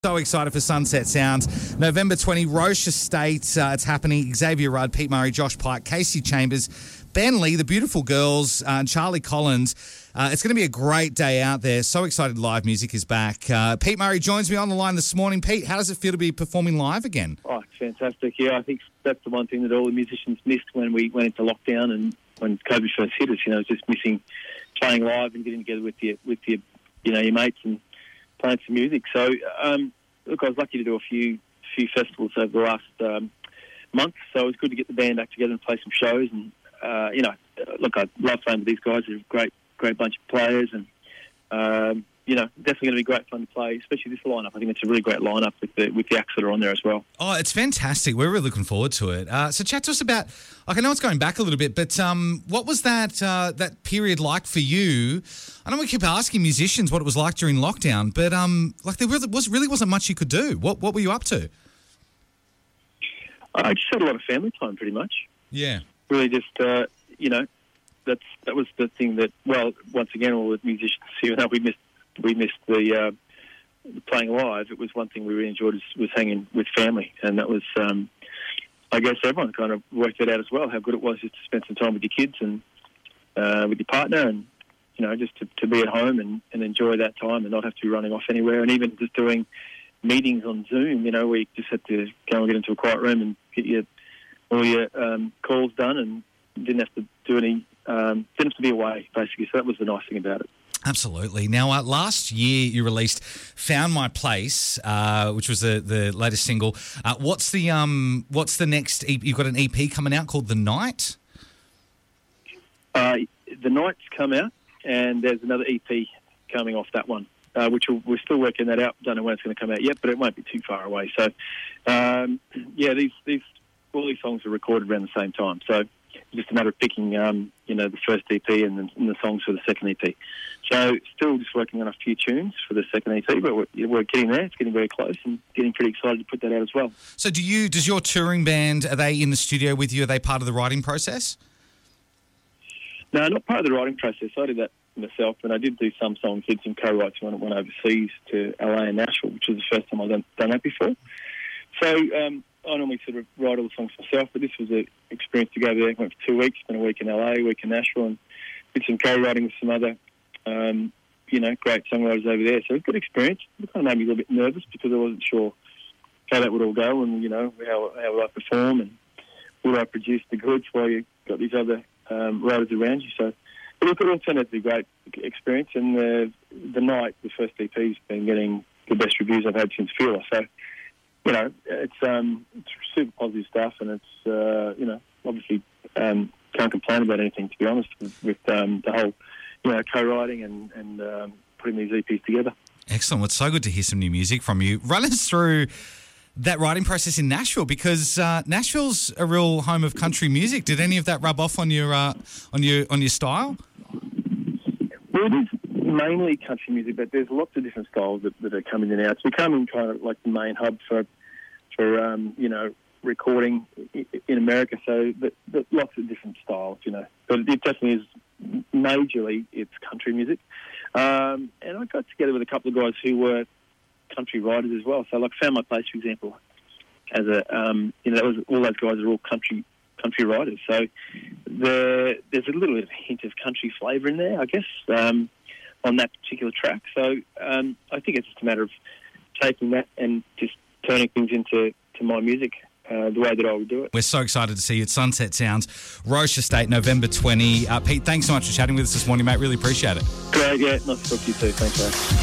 So excited for Sunset Sounds. November 20, Roche Estate. It's happening. Xavier Rudd, Pete Murray, Josh Pike, Casey Chambers, Ben Lee, the Beautiful Girls, and Charlie Collins. It's going to be a great day out there. So excited live music is back. Pete Murray joins me on the line this morning. Pete, how does it feel to be performing live again? Oh, it's fantastic. Yeah, I think that's the one thing that all the musicians missed when we went into lockdown and when COVID first hit us. You know, just missing playing live and getting together with your mates and playing some music. So, look, I was lucky to do a few festivals over the last month, so it was good to get the band back together and play some shows. And, look, I love playing with these guys. They're a great bunch of players and, definitely going to be great fun to play, especially this lineup. I think it's a really great lineup with the acts that are on there as well. Oh, it's fantastic. We're really looking forward to it. So chat to us about, I know it's going back a little bit, but what was that period like for you? I know we keep asking musicians what it was like during lockdown, but there really wasn't much you could do. What were you up to? I just had a lot of family time, pretty much. Yeah. Really just, that was the thing that, well, once again, all the musicians, even though we missed the playing live, it was one thing we really enjoyed was hanging with family. And that was, I guess everyone kind of worked it out as well, how good it was just to spend some time with your kids and with your partner and, just to be at home and enjoy that time and not have to be running off anywhere. And even just doing meetings on Zoom, where you just had to go and get into a quiet room and get all your calls done and didn't have to do any, didn't have to be away, basically. So that was the nice thing about it. Absolutely. Now, last year you released "Found My Place," which was the latest single. What's the next EP? You've got an EP coming out called "The Night." The Night's come out, and there's another EP coming off that one, which we're still working that out. Don't know when it's going to come out yet, but it won't be too far away. So, all these songs are recorded around the same time. So. Just a matter of picking, the first EP and the songs for the second EP. So still just working on a few tunes for the second EP, but we're getting there. It's getting very close and getting pretty excited to put that out as well. So does your touring band, are they in the studio with you? Are they part of the writing process? No, not part of the writing process. I did that myself, and I did do some songs, did some co-writes when I went overseas to LA and Nashville, which was the first time I've done that before. So I normally sort of write all the songs myself, but this was an experience to go there. I went for 2 weeks, spent a week in LA, a week in Nashville, and did some co-writing with some other, great songwriters over there. So it was a good experience. It kind of made me a little bit nervous because I wasn't sure how that would all go and, how would I perform and would I produce the goods while you got these other writers around you. So it all turned out to be a great experience. And the Night, the first EP, has been getting the best reviews I've had since Fearless. So, it's super positive stuff, and it's obviously can't complain about anything, to be honest, with the whole co-writing and putting these EPs together. Excellent. Well, it's so good to hear some new music from you. Run us through that writing process in Nashville, because Nashville's a real home of country music. Did any of that rub off on your style? Well, it is mainly country music, but there's lots of different styles that are coming in now. It's becoming kind of like the main hub for recording in America. So, but lots of different styles, But it definitely is majorly it's country music. And I got together with a couple of guys who were country writers as well. So, like Found My Place, for example, as that was all those guys are all country writers. So there's a little bit of a hint of country flavour in there, I guess, on that particular track. So I think it's just a matter of taking that and just turning things into my music the way that I would do it. We're so excited to see you at Sunset Sounds, Roche Estate, November 20. Pete, thanks so much for chatting with us this morning, mate. Really appreciate it. Great, yeah. Nice to talk to you too. Thanks, mate.